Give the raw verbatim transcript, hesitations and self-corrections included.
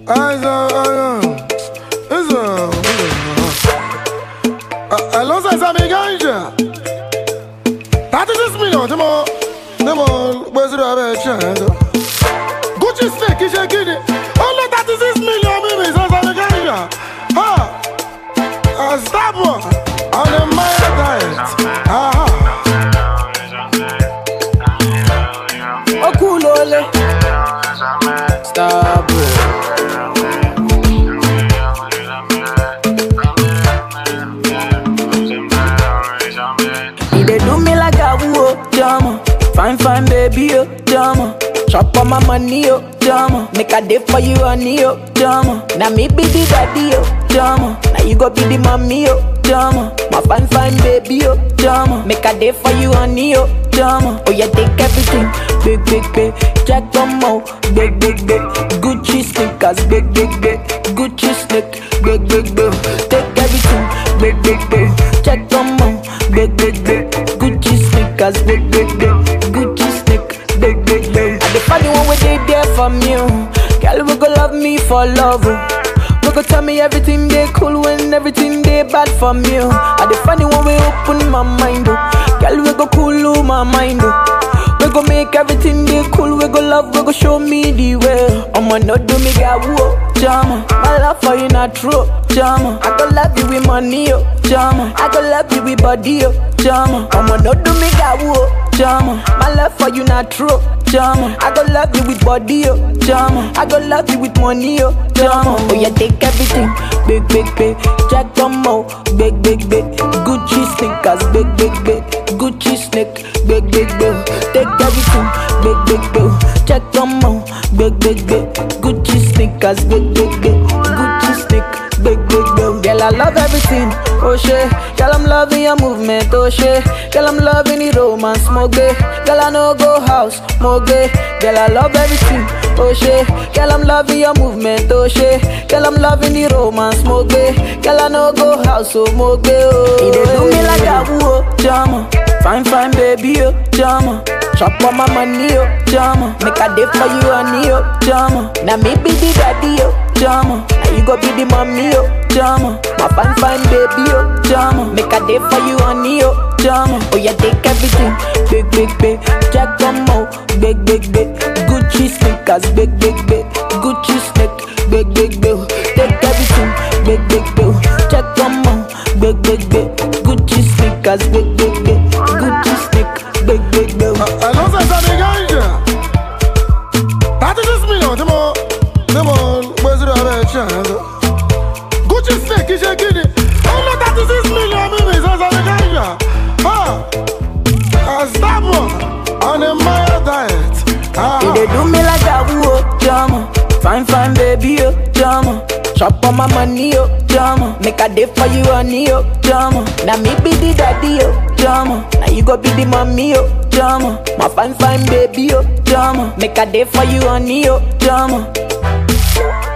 I know, it's a, I lost as I'm a ganja. That is this million, come on, come on, where's the other chance? Gucci snake, is a kid. Oh, no, that is this million, baby, so I'm a ganja. Ha! I stop on the Maya diet. Aha. Oh, cool, ole. Stop it. He dey do me like a woo, drama. Fine, fine, baby, oh, drama. Chop on my money, oh, drama. Make a day for you, honey, oh, drama. Now me be the daddy, oh, drama. Now you go be the mommy, oh, drama. My fine, fine, baby, oh, drama. Make a day for you, honey, oh, drama. Oh, yeah, take everything, big, big, big. Jack on mo, big, big, big. Gucci sneakers, big, big, big. Gucci sneak, big, big, big. Take everything, big, big, big. Jack on mo, big, big, big. Gucci sneakers, big, big, big. Gucci sneak, big, big, big. I dey find the one where they there for me, oh. Girl, we go love me for love, oh. We go tell me everything they cool when everything they bad for me, oh. I dey find the one way open my mind, oh. Girl, we go cool my mind, oh. We go make everything they cool, we go love, we go show me the way. I'ma not do me got whoa, jama. My love for you not true, jama. I go love you with money, oh, jama. I go love you with body, oh, jama. I'ma not do me got whoa, jama. My love for you not true, jama. I go love you with body, oh, jama. I go love you with money, oh, jama. Oh yeah, take everything, big, big, big. Jack on mo, big, big, big. Gucci sneakers, big, big, big. Gucci sneak, big, big, big. Take everything, big, big, big. Check on mo, big, big, big. Gucci sneakers, big, big, big. Gucci sneak, big, big, big. Girl, I love everything, oh shit. Girl, I'm loving your movement, oh shit. Girl, I'm loving the romance, more gay. Girl, I know go house, more gay. Girl, I love everything, oh shit. Girl, I'm loving your movement, oh shit. Girl, I'm loving the romance, more gay. Girl, I know go house, oh more gay, oh. He dey do me like a woo, drama. Fine, fine, baby, oh, drama. Chop on my money, oh, drama. Make a day for you, honey, oh, drama. Now me be the daddy, oh, drama. Now you go be the mommy, oh, drama. My fine, fine, baby, oh, drama. Make a day for you, honey, oh, drama. Oh yeah, take everything, big, big, big. Jack on mo, big, big, big. Gucci sneakers, big, big, big. Gucci sneak, big, big, big. Take everything, big, big, big. Jack on mo, big, big, big. Gucci sneakers, big, big, big. Gucci sneak, big, big, big. I know that's a big ganja. That is this million, come on, come on, where's the other chance? Gucci snake, is a kid. Oh no, that is this million, baby, so I'm a ganja. Ha! I stop on the Maya diet. He dey do me like a woo, drama. Fine, fine, baby, oh, drama. Chop on my money, oh, drama. Make a day for you, honey, oh, drama. Now me be the daddy, oh, drama. Now you go be the mommy, oh, drama. My fine, fine, baby, oh, drama. Make a day for you, honey, oh, drama.